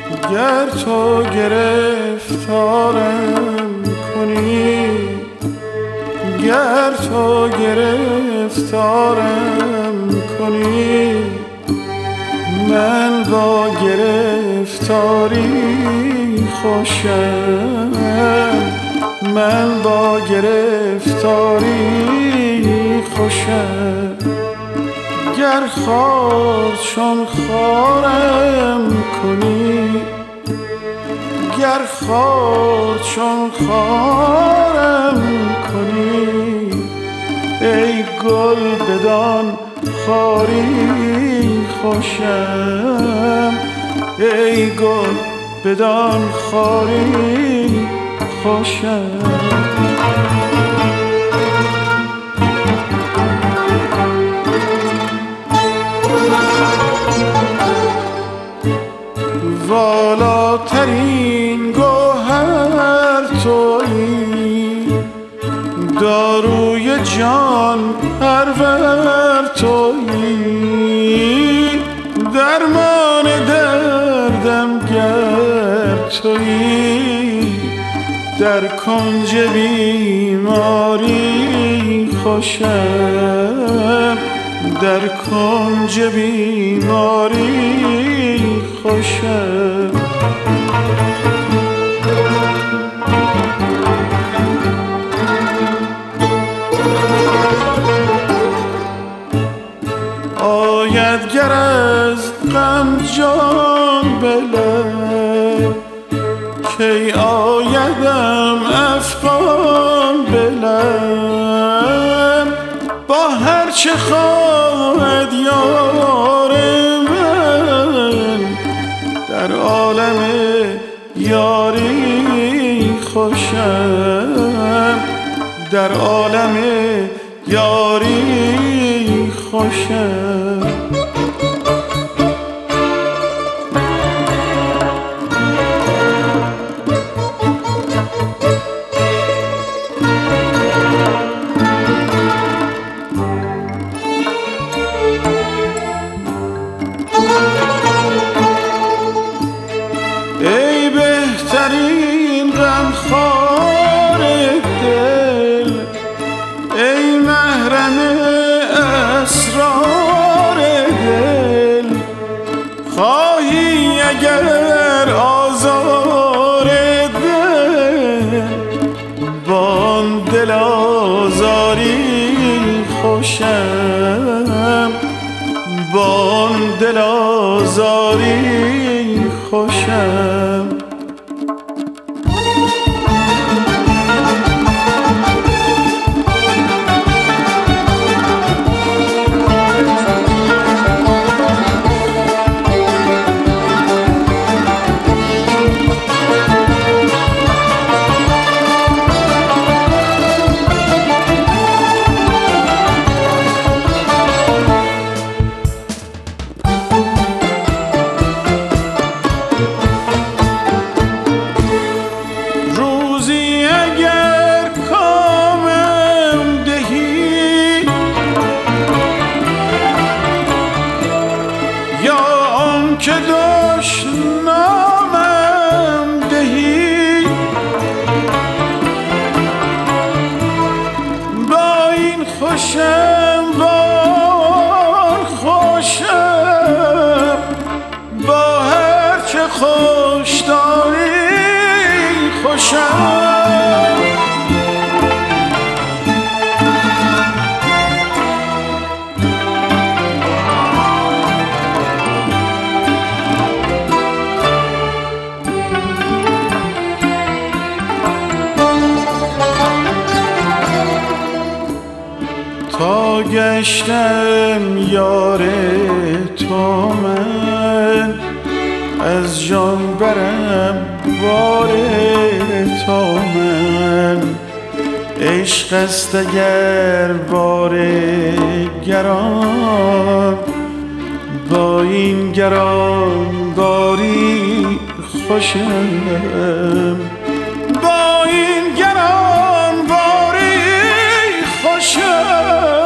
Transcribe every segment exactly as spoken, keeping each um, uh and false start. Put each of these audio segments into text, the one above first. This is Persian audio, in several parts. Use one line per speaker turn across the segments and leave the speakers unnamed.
گر تو گرفتارم کنی، گر تو گرفتارم کنی، من با گرفتاری خوشم، من با گرفتاری خوشم. گر خار چون خارم کنی، گر خار چون خارم کنی، ای گل بدان خاری خوشم، ای گل بدان خاری خوشم. والاترین گوهر تویی، داروی جان پرور تویی، درمان دردم گر تویی، در کنج بیماری خوشم، در کنج بیماری خوشم. آید گر از غم جان بلند، کی آیدم افغان بلند، با هر چه خواهد یار من، در عالم یاری خوشم، در عالم یاری خوشم. ای بهترین غمخوار دل، ای محرم اسرار دل، خواهی اگر آزار دل، بان دل آزاری خوشم، بان دل آزاری خوشم. که دشنامم دهی، با این خوشم وار خوشم، با هر چه خوش داری خوشم. تا گشتم یار تو من، از جان برم بار تو من، عشق است اگر بار گران، با این گران باری خوشم، با این گران باری خوشم.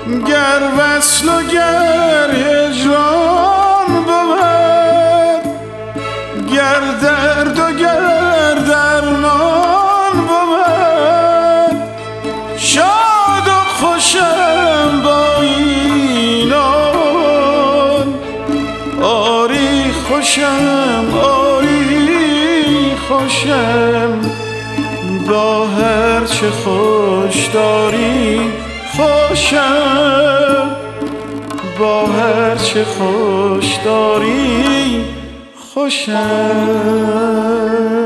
گر وصل و گر هجران بود، گر درد و گر درمان بود. شاد و خوشم با این حال، آری خوشم آری خوشم، با هر چه خوش داری خوشم، با هر چه خوش داری خوشم.